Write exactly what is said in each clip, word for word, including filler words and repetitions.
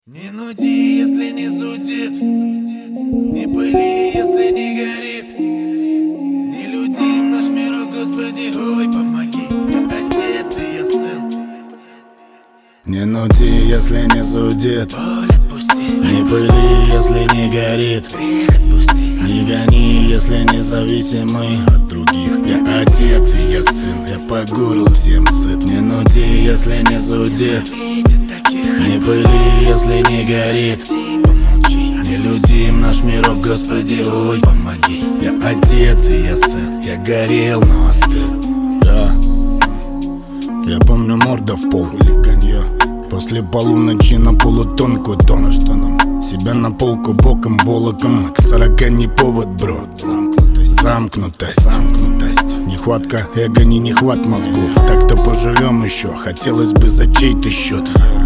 Не нуди, если не зудит, не пыли, если не горит. Не людим наш мирок, Господи, ой, помоги. Я отец и я сын. Не нуди, если не зудит, боль отпусти. Не пыли, если не горит. Грех отпусти. Не гони, если независимый от других. Я отец и я сын, я по горлу всем сыт. Не нуди, если не зудит, не пыли, если не горит. Не людим наш мирок, Господи, ой, помоги. Я отец и я сын, я горел, но остыл. Да, я помню морда в пол хулиганье. После полуночи на полутонку тон. Что нам? Себя на полку боком волоком. К сорока не повод, бро. Замкнутость, замкнутость, замкнутость. Нехватка эго, не нехват мозгов. Так-то поживем еще, хотелось бы за чей-то счет.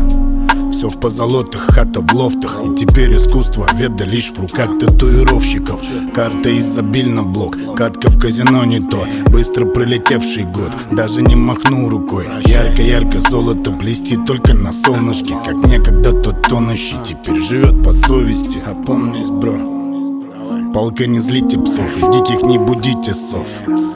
Все в позолотах, хата в лофтах. И теперь искусство веда лишь в руках татуировщиков. Карта изобильно блок, катка в казино не то. Быстро пролетевший год, даже не махнул рукой. Ярко-ярко золото блестит только на солнышке. Как некогда тот тонущий теперь живет по совести. Опомнись, бро, полка не злите псов и диких не будите сов.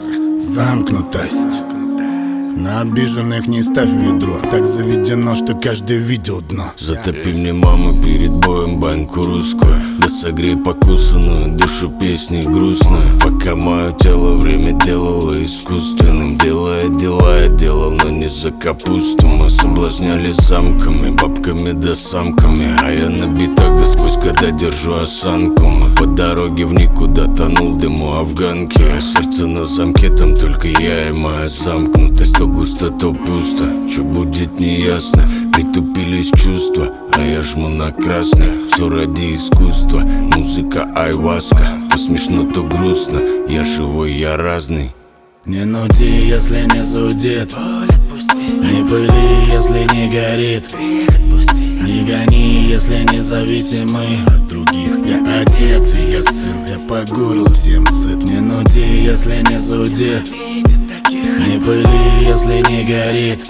Замкнутость. На обиженных не ставь ведро. Так заведено, что каждый видел дно. Затопи мне, мама, перед боем баньку русскую. Да согрей покусанную душу песни грустную. Пока мое тело время делало искусственным. Делая дела я делал, но не за капусту. Мы соблазняли самками, бабками да самками. А я на битах да сквозь года держу осанку. Мы по дороге в никуда тонул в дыму афганки. А сердце на замке, там только я и моя замкнутость. То густо, то пусто, что будет неясно. Притупились чувства, а я жму на красное. Все ради искусства, музыка айваска. То смешно, то грустно, я живой, я разный. Не нуди, если не зудит, боль отпусти. Не пыли, если не горит. Грех отпусти. Не гони, если независимый от других. Я отец и я сын, я по горлу всем сыт. Не нуди, если не зудит, не пыли, если не горит.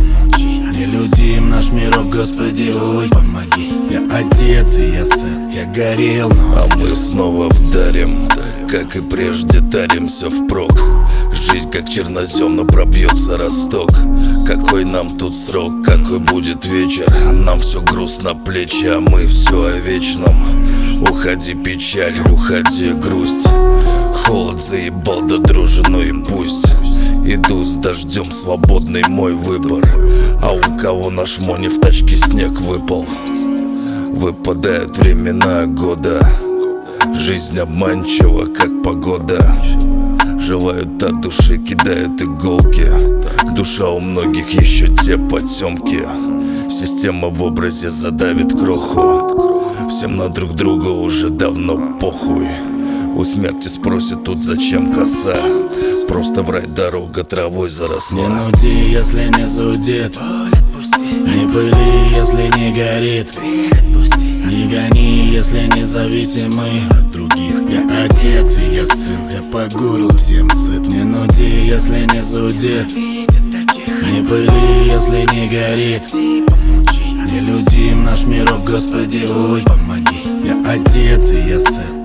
Не людим наш мирок, Господи, ой, помоги. Я отец и я сын, я горел, но остыл. А мы снова вдарим, как и прежде таримся впрок. Жизнь как чернозем, но пробьется росток. Какой нам тут срок, какой будет вечер. Нам все грустно плечи, а мы все о вечном. Уходи печаль, уходи грусть. Холод заебал, да дружи, ну и пусть. Иду с дождем, свободный мой выбор. А у кого на шмоне в тачке снег выпал. Выпадают времена года. Жизнь обманчива, как погода. Желают от души, кидают иголки. Душа у многих еще те потемки. Система в образе задавит кроху. Всем на друг друга уже давно похуй. У смерти спросят тут зачем коса. Просто в рай дорога травой заросла. Не нуди, если не зудит, боль отпусти. Не пыли, если не горит. Грех отпусти. Не гони, если независимый от других. Я отец и я сын, я по горлу всем сыт. Не нуди, если не зудит, не пыли, если не горит. Не людим наш мирок, Господи, ой, помоги. Я отец и я сын.